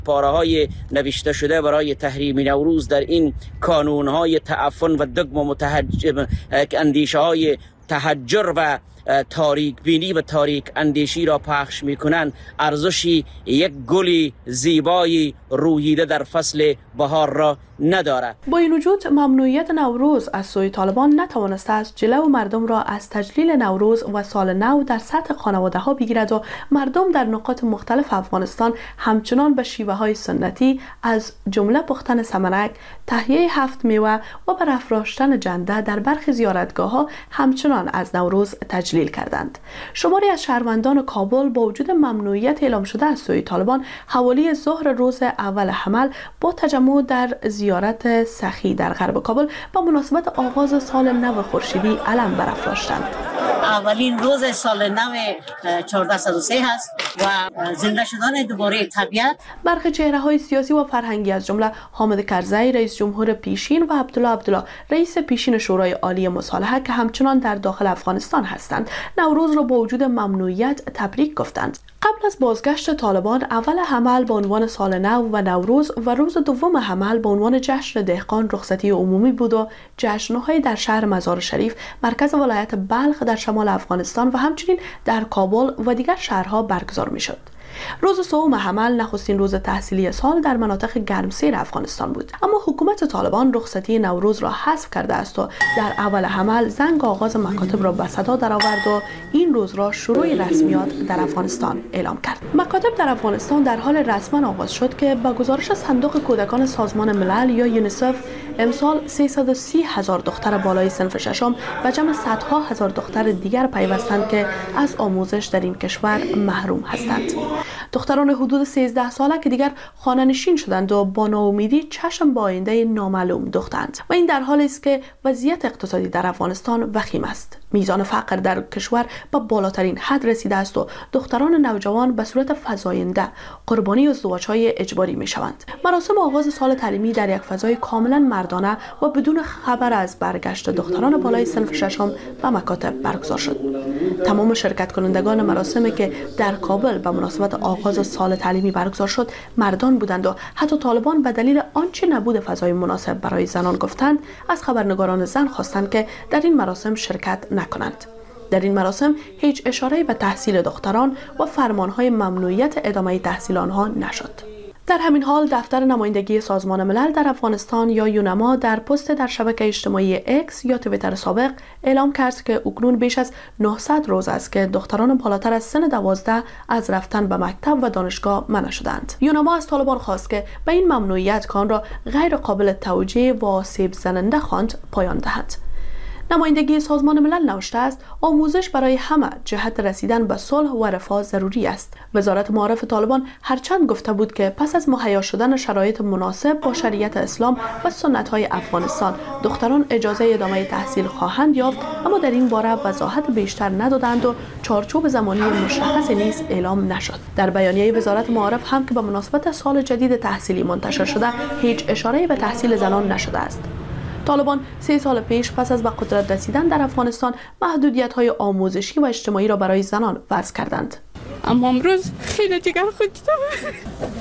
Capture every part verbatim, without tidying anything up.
پاره‌های نوشته شده برای تحریم نوروز در این کانون‌های تعفن و دگم و متحجم اندیشه‌های تحجر و تاریک بینی و تاریک اندیشی را پخش می‌کنند، ارزشی یک گلی زیبایی روییده در فصل بهار را ندارد. با این وجود ممنوعیت نوروز از سوی طالبان نتوانسته است جلو مردم را از تجلیل نوروز و سال نو در سطح خانواده ها بگیرد و مردم در نقاط مختلف افغانستان همچنان به شیوه های سنتی از جمله پختن سمنک، تهیه هفت میوه و برافراشتن جنده در برخی زیارتگاه ها همچنان از نوروز تجلیل کردند. شماری از شهروندان کابل با وجود ممنوعیت اعلام شده از سوی طالبان حوالی ظهر روز اول حمل با تجمع در زیارت سخی در غرب کابل با مناسبت آغاز سال نو خورشیدی علم برافراشتند. اولین روز سال نو چهارده صد و سه هست و زنده شدن دوباره طبیعت. برخی چهره‌های سیاسی و فرهنگی از جمله حامد کرزی رئیس جمهور پیشین و عبدالله عبدالله رئیس پیشین شورای عالی مصالحه که همچنان در داخل افغانستان هستند، نوروز را با وجود ممنوعیت تبریک گفتند. قبل از بازگشت طالبان، اول حمل به عنوان سال نو و نوروز و روز دوم حمل به عنوان جشن دهقان رخصتی عمومی بود و جشن‌های در شهر مزار شریف، مرکز ولایت بلخ در شمال افغانستان و همچنین در کابل و دیگر شهرها برگزار می‌شد. روز سوم حمل نخستین روز تحصیلی سال در مناطق گرمسیر افغانستان بود، اما حکومت طالبان رخصتی نوروز را حذف کرده است و در اول حمل زنگ آغاز مکاتب را به صدا درآورد و این روز را شروع رسمیات در افغانستان اعلام کرد. مکاتب در افغانستان در حال رسما آغاز شد که با گزارش صندوق کودکان سازمان ملل یا یونیسف امسال سیصد و سی هزار دختر بالای صنف ششم و جمع صدها هزار دختر دیگر پیوستند که از آموزش در این کشور محروم هستند. دختران حدود سیزده ساله که دیگر خانه نشین شدند و با ناامیدی چشم با آینده نامعلوم دوختند و این در حالی است که وضعیت اقتصادی در افغانستان وخیم است. میزان فقر در کشور به بالاترین حد رسیده است و دختران نوجوان به صورت فزاینده قربانی ازدواج‌های اجباری می‌شوند. مراسم آغاز سال تعلیمی در یک فضای کاملا مردانه و بدون خبر از برگشت دختران بالای صنف ششم به مکاتب برگزار شد. تمام شرکت کنندگان مراسمی که در کابل به مناسبت آغاز سال تعلیمی برگزار شد مردان بودند و حتی طالبان به دلیل آنچه نبود فضای مناسب برای زنان گفتند از خبرنگاران زن خواستند که در این مراسم شرکت نکنند. در این مراسم هیچ اشاره‌ای به تحصیل دختران و فرمانهای ممنوعیت ادامه تحصیل آنها نشد. در همین حال دفتر نمایندگی سازمان ملل در افغانستان یا یونما در پست در شبکه اجتماعی اکس یا توییتر سابق اعلام کرد که اکنون بیش از نهصد روز است که دختران بالاتر از سن دوازده از رفتن به مکتب و دانشگاه منع شدند. یونما از طالبان خواست که به این ممنوعیت کان را غیر قابل توجیه و آسیب زننده خواند پایان دهد. نمایندگی سازمان ملل نوشته است آموزش برای همه جهت رسیدن به صلح و رفاه ضروری است. وزارت معارف طالبان هرچند گفته بود که پس از مهیا شدن شرایط مناسب با شریعت اسلام و سنت‌های افغانستان دختران اجازه ادامه تحصیل خواهند یافت، اما در این باره وضاحت بیشتر ندادند و چارچوب زمانی مشخصی نیز اعلام نشد. در بیانیه وزارت معارف هم که به مناسبت سال جدید تحصیلی منتشر شده هیچ اشاره‌ای به تحصیل زنان نشده است. طالبان سه سال پیش پس از به قدرت رسیدن در افغانستان محدودیت‌های آموزشی و اجتماعی را برای زنان وضع کردند. اما امروز خیلی جگر خودم.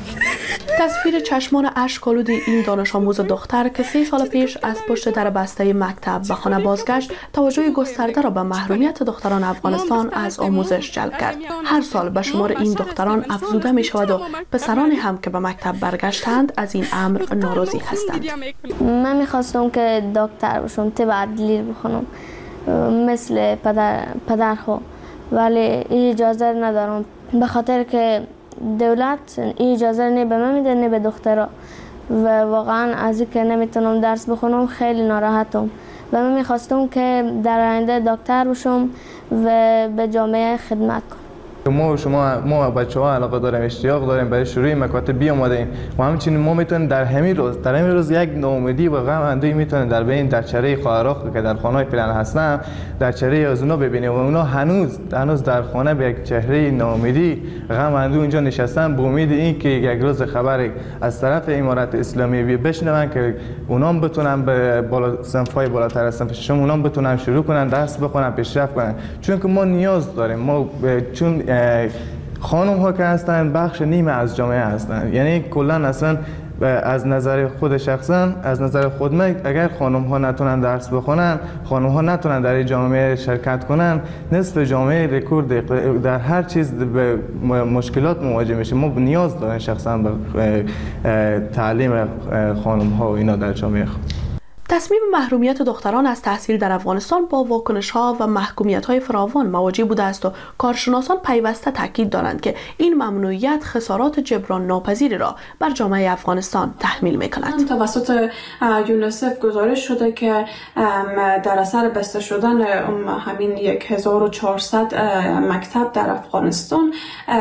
تصویر چشمان اشک‌آلود این دانش آموز دختر که سه سال پیش از پشت در بسته مکتب به خانه بازگشت توجه گسترده را به محرومیت دختران افغانستان از آموزش جلب کرد. هر سال به شمار این دختران افزوده می شود و پسرانی هم که به مکتب برگشتند از این امر ناراضی هستند. من می‌خواستم که دکتر بشم، طب عدلی بخونم مثل پدر پدرها، ولی این اجازه ندارم به خاطر که دولت این اجازه نه به من میده نه به دخترها و واقعا از اینکه نمیتونم درس بخونم خیلی ناراحتم و من میخواستم که در آینده دکتر بشم و به جامعه خدمت کنم. ما و شما ما بچه‌ها علاقه داریم، اشتیاق داریم برای شروع مکاتب بیامدیم و همچنین ما میتونیم در همین روز در همین روز یک ناامیدی و غم اندوهی میتونیم در بین در چهره خواهرها که در خانه‌های پلن هستن در چهره از اونا ببینیم و اونا هنوز هنوز در خانه به یک چهره ناامیدی غم اندوه اینجا نشستن به امید این که یک روز خبری از طرف امارت اسلامی بشنون که اونا بتونن به بالا صنف‌های بالاتر از صنف ششم اونا بتونن شروع کنن درس بخونن پیشرفت کنن، چون که ما نیاز داریم. ما چون خانم ها که هستن بخش نیمه از جامعه هستن. یعنی کلا اصلا از نظر خود شخصا، از نظر خود من، اگر خانم ها نتونن درس بخونن، خانم ها نتونن در این جامعه شرکت کنن، نصف جامعه رکورد در هر چیز به مشکلات مواجه میشه. ما نیاز داریم شخصا به تعلیم خانم ها و اینا در جامعه خود. تصمیم محرومیت دختران از تحصیل در افغانستان با واکنش‌ها و محکومیت‌های فراوان مواجه بوده است و کارشناسان پیوسته تاکید دارند که این ممنوعیت خسارات جبران ناپذیری را بر جامعه افغانستان تحمیل می‌کند. توسط یونیسف گزارش شده که در اثر بسته شدن همین هزار و چهارصد مکتب در افغانستان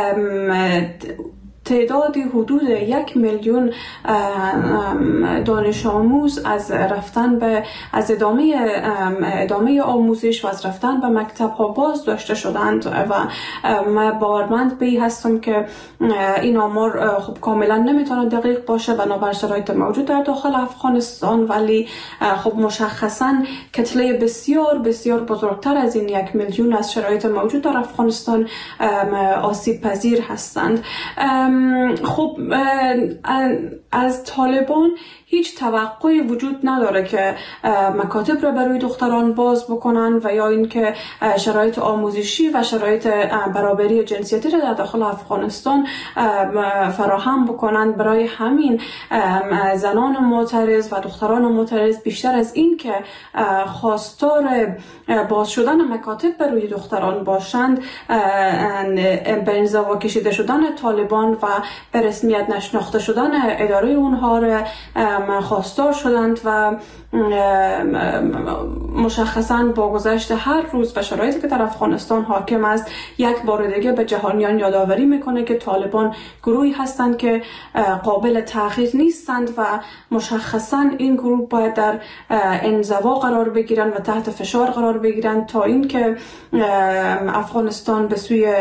تعدادی حدود یک میلیون دانش آموز از رفتن به از ادامه ادامه آموزش و از رفتن به مکتب ها باز داشته شدند و من باورمند به این هستم که این آمار خب کاملا نمیتونه دقیق باشه بنابر شرایط موجود در داخل افغانستان، ولی خب مشخصا کتله بسیار بسیار بزرگتر از این یک میلیون از شرایط موجود در افغانستان آسیب پذیر هستند. خب از طالبان هیچ توقعی وجود نداره که مکاتب را برای دختران باز بکنن و یا اینکه شرایط آموزشی و شرایط برابری جنسیتی را در داخل افغانستان فراهم بکنن. برای همین زنان معترض و دختران معترض بیشتر از این که خواستار باز شدن مکاتب برای دختران باشند، به انزوا کشیده شدن طالبان و به رسمیت نشناخته شدن اداره اونها را خواستار شدند و مشخصاً با گذشت هر روز و شرایطی که در افغانستان حاکم است یک بار دیگه به جهانیان یادآوری میکنه که طالبان گروهی هستند که قابل تغییر نیستند و مشخصاً این گروه باید در انزوا قرار بگیرن و تحت فشار قرار بگیرن تا اینکه افغانستان به سوی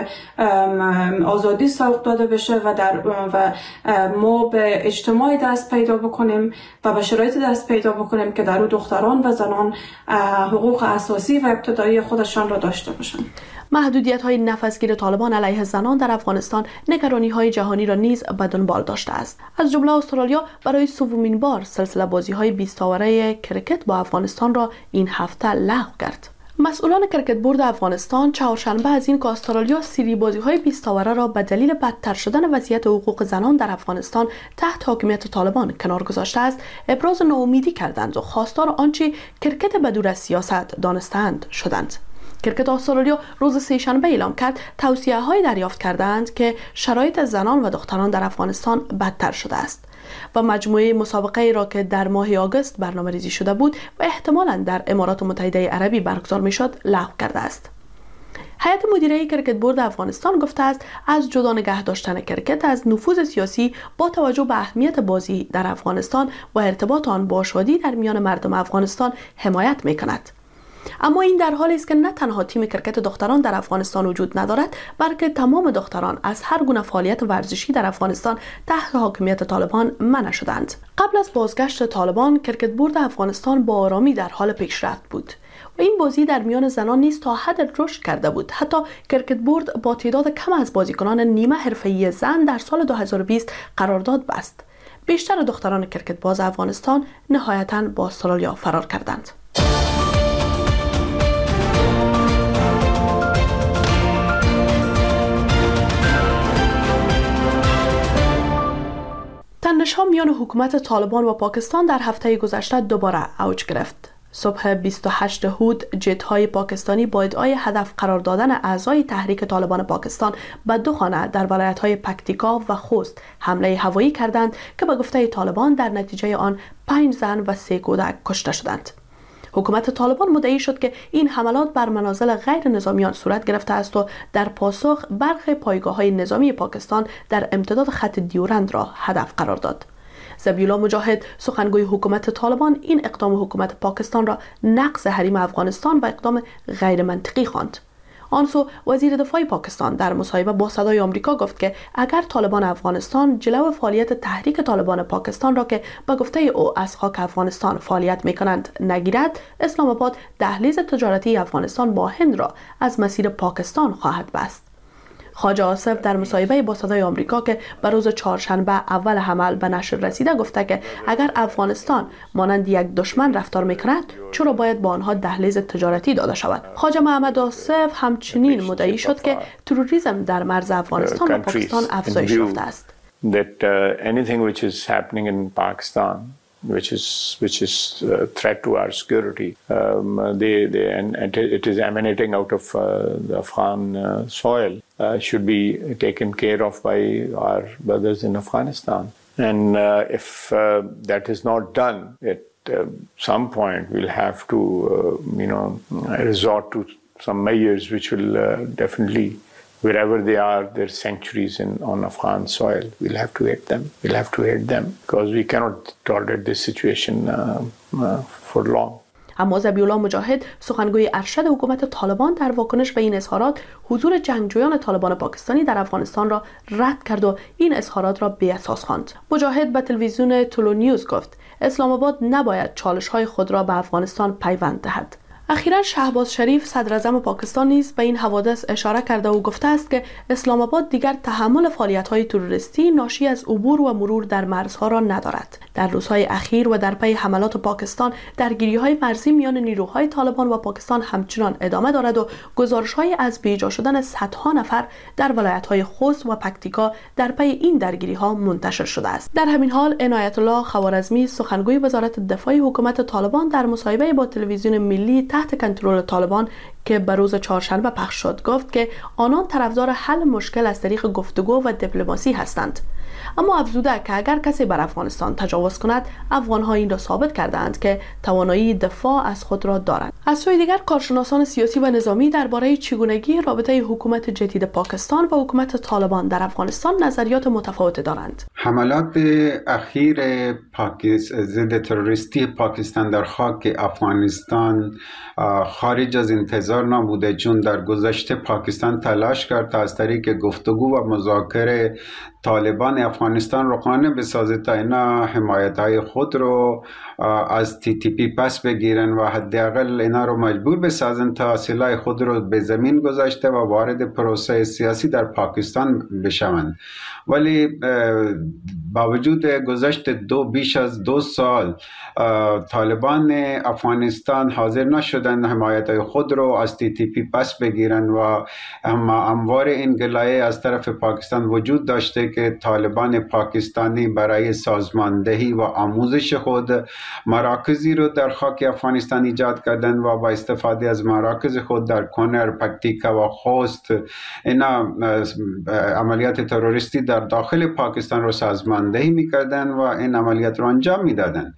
آزادی سوق داده بشه و در و ما به اجتماع دست پیدا بکنیم و به شرایط دست پیدا بکنیم که در او دختران و زنان حقوق اساسی و ابتدایی خودشان را داشته باشند. محدودیت‌های نفسگیر طالبان علیه زنان در افغانستان نگرانی‌های جهانی را نیز به دنبال داشته است. از جمله استرالیا برای سومین بار سلسله بازی‌های بیست اوره کرکت با افغانستان را این هفته لغو کرد. مسئولان کرکت بورد افغانستان چهارشنبه از این که استرالیا سری بازی‌های بیست اوره را به دلیل بدتر شدن وضعیت حقوق زنان در افغانستان تحت حاکمیت طالبان کنار گذاشته است، ابراز ناامیدی کردند و خواستار آنچه کرکت بدور از سیاست دانستند شدند. کرکت استرالیا روز سه‌شنبه اعلام کرد توصیه‌های دریافت کردند که شرایط زنان و دختران در افغانستان بدتر شده است و مجموعه مسابقه را که در ماه آگوست برنامه‌ریزی شده بود و احتمالاً در امارات متحده عربی برگزار می‌شد لغو کرده است. هیئت مدیره کرکت بورد افغانستان گفته است از جدا نگه داشتن کرکت از نفوذ سیاسی با توجه به اهمیت بازی در افغانستان و ارتباط آن با شادی در میان مردم افغانستان حمایت می‌کند. اما این در حالی است که نه تنها تیم کرکت دختران در افغانستان وجود ندارد، بلکه تمام دختران از هر گونه فعالیت ورزشی در افغانستان تحت حاکمیت طالبان منع شدند. قبل از بازگشت طالبان، کرکت بورد افغانستان با آرامی در حال پیشرفت بود و این بازی در میان زنان نیز تا حد رشد کرده بود. حتی کرکت بورد با تعداد کم از بازیکنان نیمه حرفه‌ای زن در سال دو هزار و بیست قرارداد بست. بیشتر دختران کرکت باز افغانستان نهایتاً با استرالیا فرار کردند. تنش‌ها میان حکومت طالبان و پاکستان در هفته گذشته دوباره اوج گرفت. صبح بیست و هشتم هود جت‌های پاکستانی با ادعای هدف قرار دادن اعضای تحریک طالبان پاکستان به دو خانه در ولایت‌های پکتیکا و خوست حمله هوایی کردند که به گفته طالبان در نتیجه آن پنج زن و سه کودک کشته شدند. حکومت طالبان مدعی شد که این حملات بر منازل غیر نظامیان صورت گرفته است و در پاسخ برخی پایگاه‌های نظامی پاکستان در امتداد خط دیورند را هدف قرار داد. ذبیح‌الله مجاهد سخنگوی حکومت طالبان این اقدام حکومت پاکستان را نقض حریم افغانستان و اقدام غیر منطقی خواند. آنسو وزیر دفاع پاکستان در مصاحبه با صدای آمریکا گفت که اگر طالبان افغانستان جلو فعالیت تحریک طالبان پاکستان را که به گفته او از خاک افغانستان فعالیت می‌کنند نگیرد، اسلام آباد دهلیز تجارتی افغانستان با هند را از مسیر پاکستان خواهد بست. خواجه آصف در مصاحبه با صدای آمریکا که به روز چهارشنبه اول حمل به نشر رسیده گفته که اگر افغانستان مانند یک دشمن رفتار میکند چرا باید با آنها دهلیز تجارتی داده شود. خواجه محمد آصف همچنین مدعی شد که تروریسم در مرز افغانستان و پاکستان افزایش یافته است. That uh, anything which is happening in Pakistan, which is which is a threat to our security, um, they, they, and it is emanating out of uh, the Afghan uh, soil, uh, should be taken care of by our brothers in Afghanistan. And uh, if uh, that is not done, at uh, some point we'll have to, uh, you know, resort to some measures which will uh, definitely, wherever they are, their sanctuaries in on Afghan soil, we'll have to hit them. We'll have to hit them because we cannot tolerate this situation uh, uh, for long. اما ذبیح الله مجاهد سخنگوی ارشد حکومت طالبان در واکنش به این اظهارات حضور جنگجویان طالبان پاکستانی در افغانستان را رد کرد و این اظهارات را بی‌اساس خواند. مجاهد به تلویزیون تولو نیوز گفت اسلام آباد نباید چالش‌های خود را به افغانستان پیوند دهد. اخیراً شهباز شریف صدر اعظم پاکستان نیز به این حوادث اشاره کرده و گفته است که اسلام آباد دیگر تحمل فعالیت‌های تروریستی ناشی از عبور و مرور در مرزها را ندارد. در روزهای اخیر و در پی حملات پاکستان درگیری‌های مرزی میان نیروهای طالبان و پاکستان همچنان ادامه دارد و گزارش‌های از بیجا شدن صدها نفر در ولایت‌های خوست و پکتیکا در پی این درگیری‌ها منتشر شده است. در همین حال عنایت الله خوارزمی سخنگوی وزارت دفاع حکومت طالبان در مصاحبه با تلویزیون ملی تحت کنترل طالبان که به روز چهارشنبه پخش شد گفت که آنان طرفدار حل مشکل از طریق گفتگو و دیپلماسی هستند، اما افزوده که اگر کسی بر افغانستان تجاوز کند افغان‌ها این را ثابت کردند که توانایی دفاع از خود را دارند. از سوی دیگر کارشناسان سیاسی و نظامی درباره چگونگی رابطه حکومت جدید پاکستان و حکومت طالبان در افغانستان نظریات متفاوت دارند. حملات اخیر پاکستان ضد تروریستی پاکستان در خاک افغانستان خارج از انتظار نبوده، چون در گذشته پاکستان تلاش کرد تا از طریق گفتگو و مذاکره طالبان افغانستان رو قانع بسازه تا اینا حمایت‌های خود رو از تی تی پی پس بگیرن و حداقل اینا رو مجبور بسازن تا سلاح خود رو به زمین گذاشته و وارد پروسه سیاسی در پاکستان بشوند. ولی با وجود گذشت دو بیش از دو سال طالبان افغانستان حاضر نشدن حمایت‌های خود رو از تی تی پی پس بگیرن و هموار این گلایه از طرف پاکستان وجود داشته که طالبان پاکستانی برای سازماندهی و آموزش خود مراکزی رو در خاک افغانستان ایجاد کردن و با استفاده از مراکز خود در کنر، پکتیکا و خوست اینا عملیات تروریستی در داخل پاکستان رو سازماندهی میکردن و این عملیات رو انجام میدادن.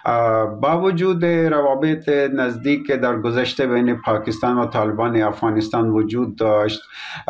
با وجود روابط نزدیک که در گذشته بین پاکستان و طالبان افغانستان وجود داشت،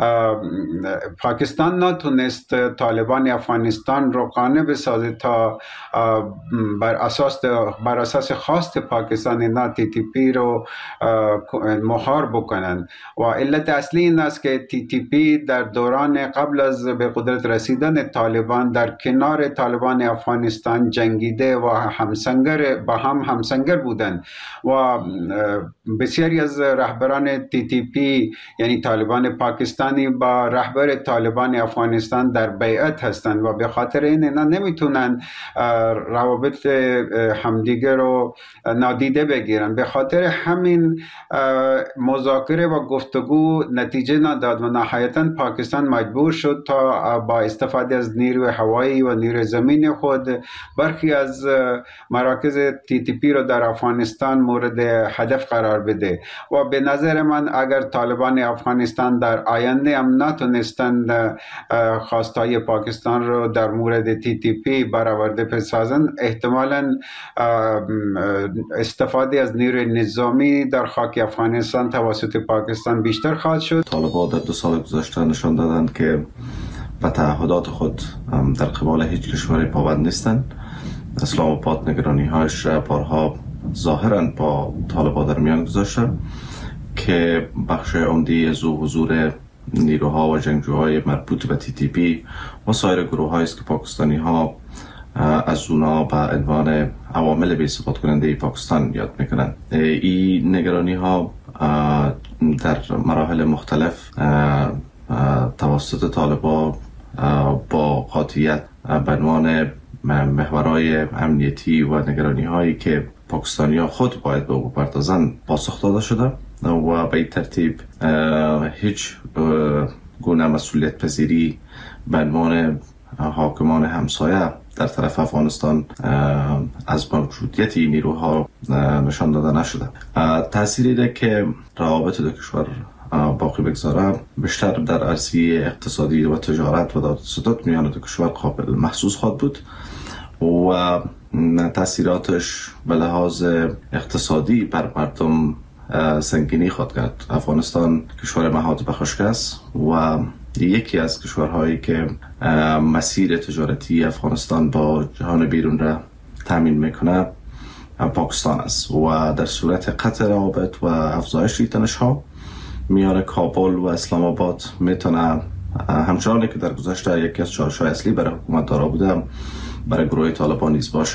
پاکستان نتونست طالبان افغانستان رو قانع بسازه تا بر اساس بر اساس خواست پاکستان اینا تی تی پی رو مهار بکنن و علت اصلی این است که تی تی پی در دوران قبل از به قدرت رسیدن طالبان در کنار طالبان افغانستان جنگیده و همسنگر با هم همسنگر بودند و بسیاری از رهبران تی تی پی یعنی طالبان پاکستانی با رهبر طالبان افغانستان در بیعت هستند و به خاطر این اینا نمیتونن روابط همدیگه رو نادیده بگیرن. به خاطر همین مذاکره و گفتگو نتیجه نداد و نهایتاً پاکستان مجبور شد تا با استفاده از نیروی هوایی و نیروی زمین خود برخی از مراکز تی تی پی رو در افغانستان مورد هدف قرار بده و به نظر من اگر طالبان افغانستان در آینده هم نتونستند خواستهای پاکستان رو در مورد تی تی پی برآورده بسازن، احتمالاً استفاده از نیروی نظامی در خاک افغانستان توسط پاکستان بیشتر خواهد شد. طالبان در دو سال گذشته نشان دادند که به تعهدات خود در قبال هیچ کشوری پابند نیستند. اسلام آباد نگرانی هایش بارها ظاهراً با طالبان در میان گذاشتند که بخش عمده از حضور نیروها و جنگجوهای مربوط به تی تی پی و سایر گروه هایی است که پاکستانی ها از اونا به عنوان عوامل بی‌ثبات کننده پاکستان یاد میکنند. این نگرانی ها در مراحل مختلف توسط طالبان با قاطعیت به عنوان محورهای امنیتی و نگرانی هایی که پاکستانی ها خود باید به او بپردازند پاسخ داده شده و به این ترتیب هیچ گونه مسئولیت پذیری به عنوان حاکمان همسایه در طرف افغانستان از موجودیت این نیروها نشان داده نشده. تأثیری ده که روابط دو کشور باقی بگذاره بیشتر در عرصه اقتصادی و تجارت و داد و ستد میان دو کشور قابل محسوس خواهد بود و تأثیراتش به لحاظ اقتصادی بر مردم سنگینی خواهد کرد. افغانستان کشور محاط به خشک است و یکی از کشورهایی که مسیر تجارتی افغانستان با جهان بیرون را تامین میکنه پاکستان است و در صورت قطع روابط و افزایش تنش‌ها میان کابل و اسلام آباد میتونه همچنانی که در گذشته یکی از چالش‌های اصلی برای حکومت دارا بوده برای گروه طالبان نیز باشه.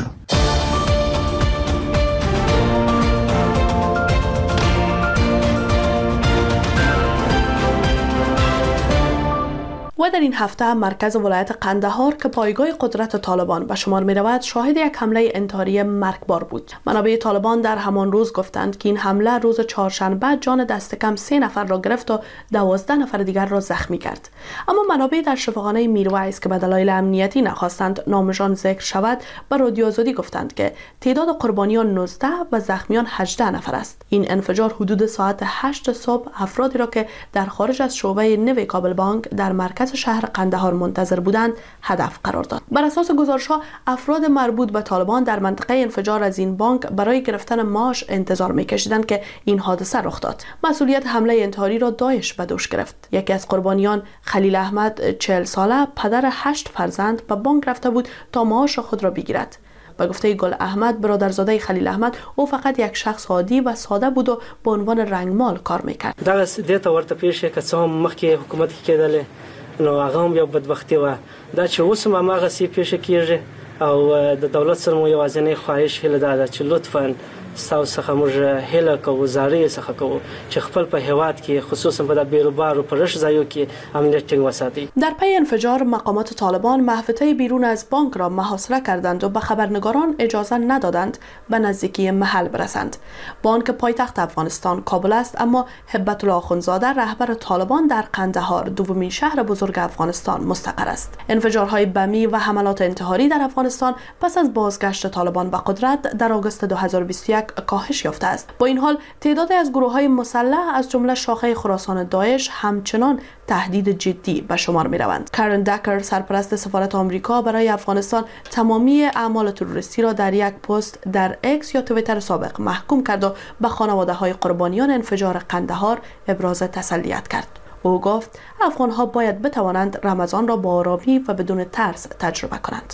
و در این هفته مرکز ولایت قندهار که پایگاه قدرت طالبان به شمار می رود شاهد یک حمله انتحاری مرگبار بود. منابع طالبان در همان روز گفتند که این حمله روز چهارشنبه جان دست کم سه نفر را گرفت و دوازده نفر دیگر را زخمی کرد. اما منابع در شفاخانه میرویس که به دلایل امنیتی نخواستند نامشان ذکر شود به رادیو آزادی گفتند که تعداد قربانیان نوزده و زخمیان هجده نفر است. این انفجار حدود ساعت هشت صبح افرادی را که در خارج از شعبه نوی کابل بانک در مرکز شهر قندهار منتظر بودند هدف قرار داد. بر اساس گزارش‌ها افراد مربوط به طالبان در منطقه انفجار از این بانک برای گرفتن معاش انتظار می‌کشیدند که این حادثه رخ داد. مسئولیت حمله انتحاری را داعش به دوش گرفت. یکی از قربانیان خلیل احمد چهل ساله پدر هشت فرزند به بانک رفته بود تا معاش خود را بگیرد. به گفته گل احمد برادرزاده خلیل احمد او فقط یک شخص عادی و ساده بود و به عنوان رنگمال کار میکرد. دا دته ورته پیښه که څوم مخکې حکومت کې کېدل نو هغه هم یو بدبختی و دا چې اوس هم هغه سي پیښه کیږي او د دولت سره مو یوازینی خواهش هله ده چې لطفاً تاسو څخه موږ هله کوو زارې څخه کوو چې خپل په هواد کې خصوصا په د بیروبار او پرش ځایو کې امنیت ټینګ وساتي. در پی انفجار مقامات طالبان محوطه بیرون از بانک را محاصره کردند و به خبرنگاران اجازه ندادند به نزدیکی محل برسند. بانک پایتخت افغانستان کابل است اما هبت الله آخوندزاده رهبر طالبان در قندهار دومین شهر بزرگ افغانستان مستقر است. انفجارهای بمی و حملات انتحاری در افغانستان پس از بازگشت طالبان به قدرت در آگوست دو هزار و بیست و یک کاهش یافته است. با این حال تعدادی از گروه‌های مسلح از جمله شاخه خراسان داعش همچنان تهدید جدی به شمار می روند. کارن دکر سرپرست سفارت آمریکا برای افغانستان تمامی اعمال تروریستی را در یک پست در اکس یا توییتر سابق محکوم کرد و به خانواده‌های قربانیان انفجار قندهار ابراز تسلیت کرد. او گفت افغان‌ها باید بتوانند رمضان را با آرامی و بدون ترس تجربه کنند.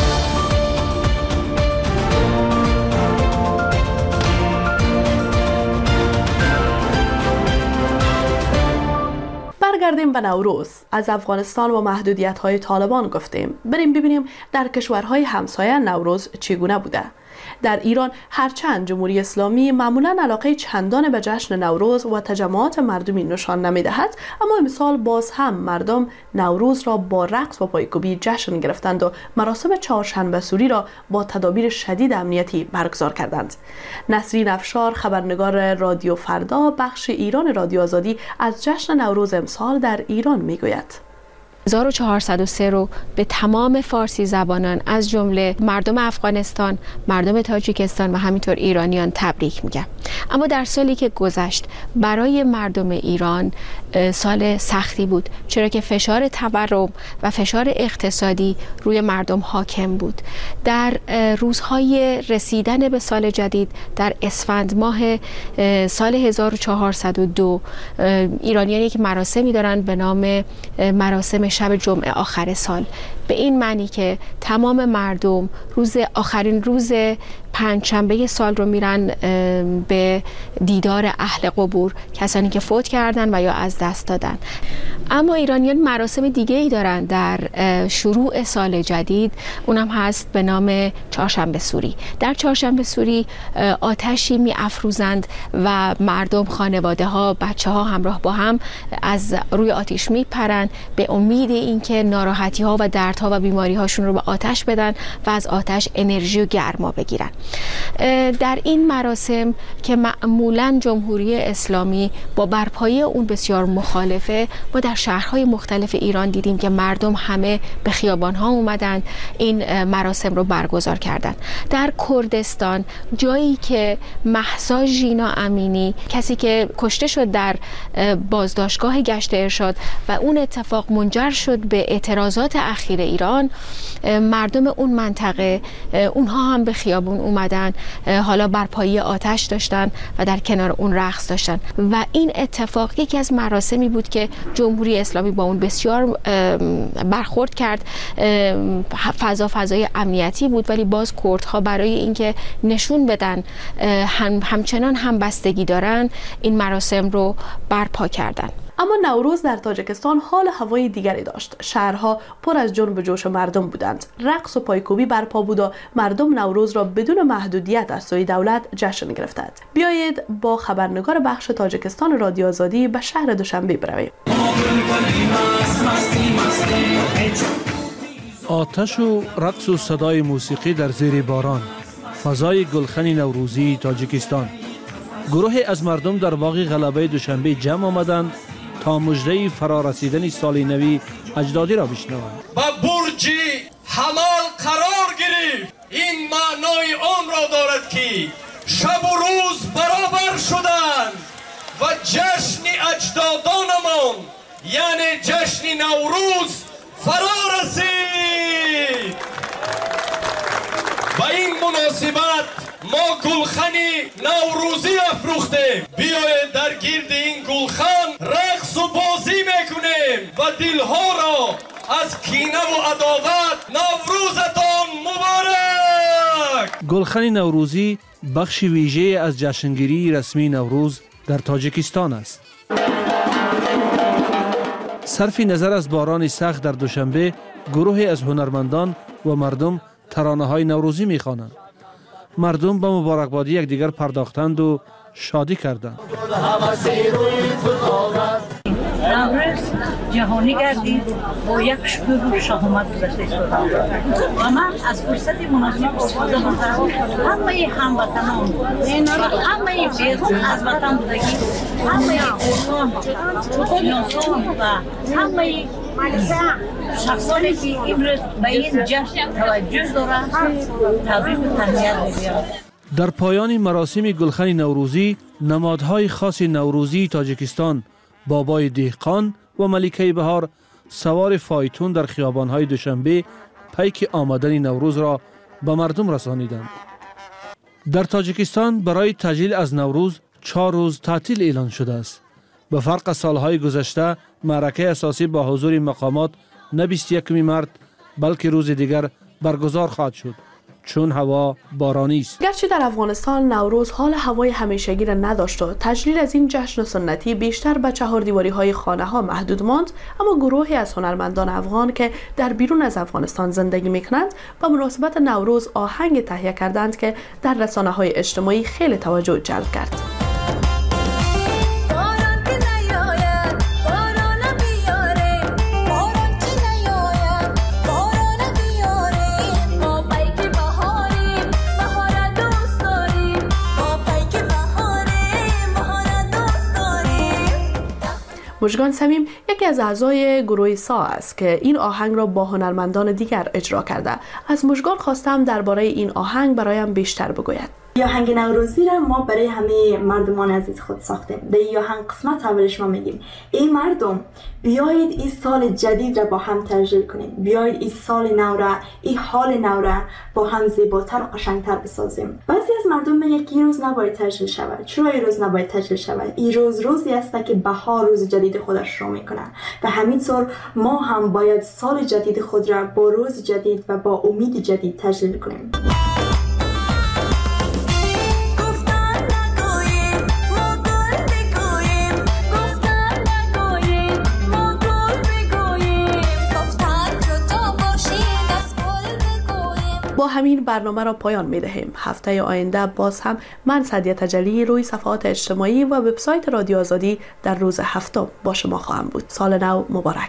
برگردیم به نوروز. از افغانستان و محدودیت‌های طالبان گفتیم. بریم ببینیم در کشورهای همسایه نوروز چگونه بوده. در ایران هرچند جمهوری اسلامی معمولا علاقه چندان به جشن نوروز و تجمعات مردمی نشان نمی‌دهد، اما امسال باز هم مردم نوروز را با رقص و پایکوبی جشن گرفتند و مراسم چهارشنبه سوری را با تدابیر شدید امنیتی برگزار کردند. نسرین افشار خبرنگار رادیو فردا بخش ایران رادیو آزادی از جشن نوروز امسال در ایران میگوید. هزار و چهارصد و سه رو به تمام فارسی زبانان از جمله مردم افغانستان، مردم تاجیکستان و همینطور ایرانیان تبریک میگم. اما در سالی که گذشت برای مردم ایران سال سختی بود، چرا که فشار تورم و فشار اقتصادی روی مردم حاکم بود. در روزهای رسیدن به سال جدید در اسفند ماه سال هزار و چهارصد و دو ایرانیانی که مراسمی دارند به نام مراسم شب جمعه آخر سال به این معنی که تمام مردم روز آخرین روز پنجشنبه سال رو میرن به دیدار اهل قبور، کسانی که فوت کردن و یا از دست دادن. اما ایرانیان مراسم دیگه ای دارن در شروع سال جدید، اونم هست به نام چهارشنبه سوری. در چهارشنبه سوری آتشی می افروزند و مردم، خانواده ها، بچه ها همراه با هم از روی آتش می پرند به امید اینکه ناراحتی ها و دردها و بیماری هاشون رو به آتش بدن و از آتش انرژی و گرما بگیرن. در این مراسم که معمولاً جمهوری اسلامی با برپایی اون بسیار مخالفه، ما در شهرهای مختلف ایران دیدیم که مردم همه به خیابان‌ها اومدن این مراسم رو برگزار کردن. در کردستان، جایی که مهسا ژینا امینی، کسی که کشته شد در بازداشتگاه گشت ارشاد و اون اتفاق منجر شد به اعتراضات اخیر ایران، مردم اون منطقه اونها هم به خیابون اومدن، حالا برپایی آتش داشتن و در کنار اون رقص داشتن و این اتفاق یکی از مراسمی بود که جمهوری اسلامی با اون بسیار برخورد کرد. فضا فضای امنیتی بود، ولی باز کردها برای اینکه نشون بدن هم همچنان هم بستگی دارن، این مراسم رو برپا کردن. اما نوروز در تاجیکستان حال هوای دیگری داشت. شهرها پر از جنب و جوش مردم بودند. رقص و پایکوبی برپا بود و مردم نوروز را بدون محدودیت از سوی دولت جشن گرفتند. بیایید با خبرنگار بخش تاجیکستان رادیو آزادی به شهر دوشنبه برویم. آتش و رقص و صدای موسیقی در زیر باران، فضای گلخن نوروزی تاجیکستان. گروهی از مردم در باغ غلبه دوشنبه جمع آمدند تا مژده فرارسیدن سال نوی اجدادی را بشنوند. با برج حلال قرار گرفت، این معنای آن را دارد که شب و روز برابر شدند و جشن اجدادانمان یعنی جشن نوروز فرا رسید. با این مناسبت ما گلخنی نوروزی افروختیم. بیایید در گرد این گلخن رقص و بازی میکنیم و دلها را از کینه و عداوت نوروزتان مبارک. گلخن نوروزی بخش ویژه از جشنگیری رسمی نوروز در تاجیکستان است. صرف نظر از باران سخت در دوشنبه، گروهی از هنرمندان و مردم ترانه‌های نوروزی می‌خوانند. مردم به مبارکبادی یکدیگر پرداختند و شادی کردند. نوروز جهانی گردید با یک شکوه و شهامت گذشته شد و من از فرصت مناسب استفاده می‌کنم همه هموطنان و همه بیرون از وطن بودگی، همه کردان، شناسان و همه شخصانی که امروز به این جشن توجه دارند تبریک و تهنیت می‌گویم. در پایان مراسم گلخن نوروزی، نمادهای خاص نوروزی تاجیکستان، بابای دهقان و ملکه بهار سوار فایتون در خیابان‌های دوشنبه پیک آمدن نوروز را به مردم رسانیدند. در تاجیکستان برای تجلیل از نوروز چهار روز تعطیل اعلان شده است. به فرق از سالهای گذشته، معرکه اساسی با حضور مقامات نه بیست و یکم مارس بلکه روز دیگر برگزار خواهد شد، چون هوا بارانی است. گرچه در افغانستان نوروز حال هوای همیشگی را نداشت و تجلیل از این جشن سنتی بیشتر به چهار دیواری های خانه ها محدود ماند، اما گروهی از هنرمندان افغان که در بیرون از افغانستان زندگی میکنند با مناسبت نوروز آهنگ تهیه کردند که در رسانه های اجتماعی خیلی توجه جلب کرد. مژگان صمیم یکی از اعضای گروه سا است که این آهنگ را با هنرمندان دیگر اجرا کرده. از مژگان خواستم درباره این آهنگ برایم بیشتر بگوید. یا آهنگ نوروزی را ما برای همه مردمان عزیز خود ساختیم. در این آهنگ قسمت اولش ما میگیم ای مردم بیایید این سال جدید را با هم تجلیل کنیم، بیایید این سال نو را، این حال نو را با هم زیباتر و قشنگتر بسازیم. بعضی از بعضی مردم میگه که این روز نباید تجلیل شود. چرا این روز نباید تجلیل شود؟ این روز روزی است که بهار روز جدید خودش شروع میکنه و همینطور ما هم باید سال جدید خود را با روز جدید و با امید جدید تجلیل کنیم. با همین برنامه را پایان می دهیم. هفته آینده باز هم من سعدیه تجلی روی صفحات اجتماعی و وبسایت رادیو آزادی در روز هفتم با شما خواهم بود. سال نو مبارک.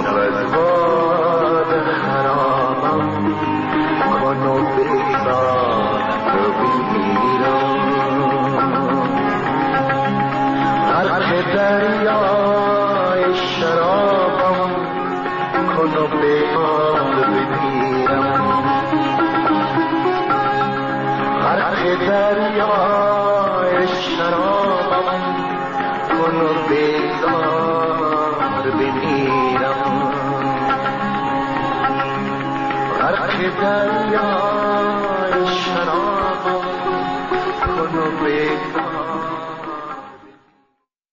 شود باد خرابم کن و بیدار بمیرم غرق دریای شرابم کن و بیدار بمیرم غرق دریای شرابم کن و بیدار بمیرم غرق دریای شرابم کن و بیدار